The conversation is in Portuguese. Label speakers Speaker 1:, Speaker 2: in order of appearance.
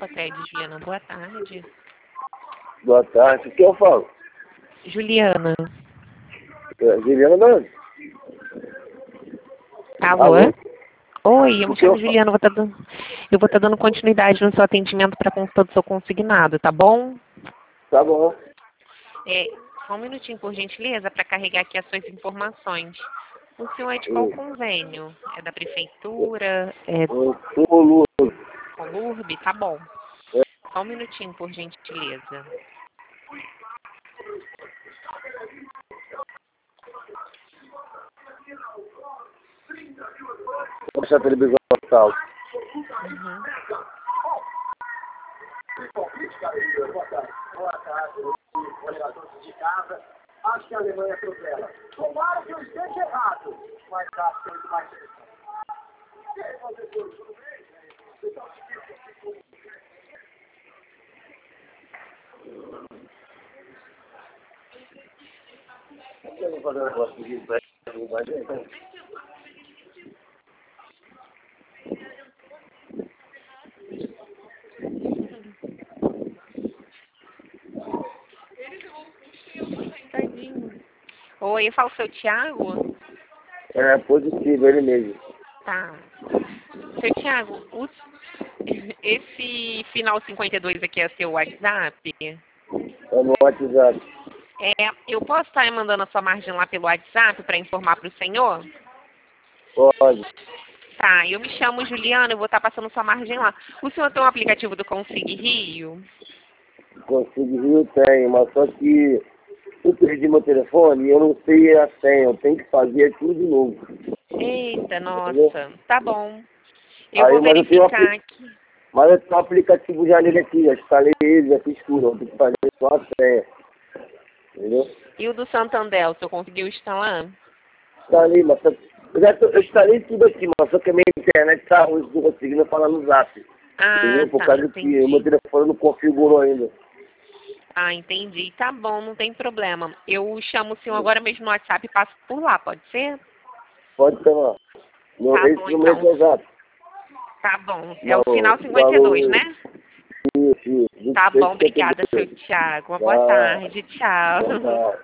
Speaker 1: Socredi, Juliana, boa tarde.
Speaker 2: Boa tarde. O que eu falo?
Speaker 1: Juliana.
Speaker 2: Juliana não.
Speaker 1: Alô?
Speaker 2: Alô?
Speaker 1: Oi, eu
Speaker 2: O
Speaker 1: me
Speaker 2: que eu
Speaker 1: chamo
Speaker 2: falo?
Speaker 1: Juliana, eu vou estar dando continuidade no seu atendimento para consulta do seu consignado, tá bom?
Speaker 2: Tá bom.
Speaker 1: Só um minutinho, por gentileza, para carregar aqui as suas informações. O senhor é de qual convênio? É da prefeitura? É
Speaker 2: Eu sou o Lu.
Speaker 1: com LURB? Tá bom. Só um minutinho, por gentileza.
Speaker 2: Vou deixar a televisão no sala.
Speaker 1: Uhum.
Speaker 3: Boa tarde, moradores de casa. Acho que a Alemanha atropela. Tomara que eu esteja errado, mas acho que é muito mais interessante. E aí, professor, tudo bem?
Speaker 2: Eu vou fazer um negócio de vai ver.
Speaker 1: Tadinho. Oi, eu falo seu Thiago?
Speaker 2: É positivo, ele mesmo.
Speaker 1: Tá. Seu Thiago, esse final 52 aqui é seu WhatsApp?
Speaker 2: É no WhatsApp.
Speaker 1: Eu posso estar mandando a sua margem lá pelo WhatsApp para informar para o senhor?
Speaker 2: Pode.
Speaker 1: Tá, eu me chamo Juliana, eu vou estar passando sua margem lá. O senhor tem um aplicativo do Consig Rio?
Speaker 2: Consegui Rio tem, mas só que eu perdi meu telefone e eu não sei a senha. Eu tenho que fazer tudo de novo.
Speaker 1: Eita,
Speaker 2: Entendeu?
Speaker 1: nossa, tá bom. Eu
Speaker 2: Aí,
Speaker 1: vou
Speaker 2: mas eu tenho
Speaker 1: verificar aqui.
Speaker 2: Mas eu tenho um aplicativo já nele aqui, já instalei ele, já fiz tudo. Eu tenho que fazer só a senha. Entendeu?
Speaker 1: E o do Santander, o senhor conseguiu instalar?
Speaker 2: Instalei, mas eu instalei tudo aqui, mas só que a minha internet tá ruim, não conseguindo falar no zap.
Speaker 1: Ah,
Speaker 2: Entendeu? Por
Speaker 1: tá,
Speaker 2: causa que o meu
Speaker 1: entendi.
Speaker 2: telefone não configurou ainda.
Speaker 1: Ah, entendi. Tá bom, não tem problema. Eu chamo o senhor agora mesmo no WhatsApp e passo por lá, pode ser?
Speaker 2: Pode ser lá.
Speaker 1: Tá
Speaker 2: Esse
Speaker 1: bom,
Speaker 2: número
Speaker 1: então.
Speaker 2: é exato.
Speaker 1: Tá bom. É o final
Speaker 2: Valor,
Speaker 1: 52, né?
Speaker 2: isso,
Speaker 1: Tá bom,
Speaker 2: 26,
Speaker 1: obrigada, seu
Speaker 2: 52.
Speaker 1: Thiago. Uma boa
Speaker 2: Tá,
Speaker 1: tarde. Tchau.
Speaker 2: boa tarde.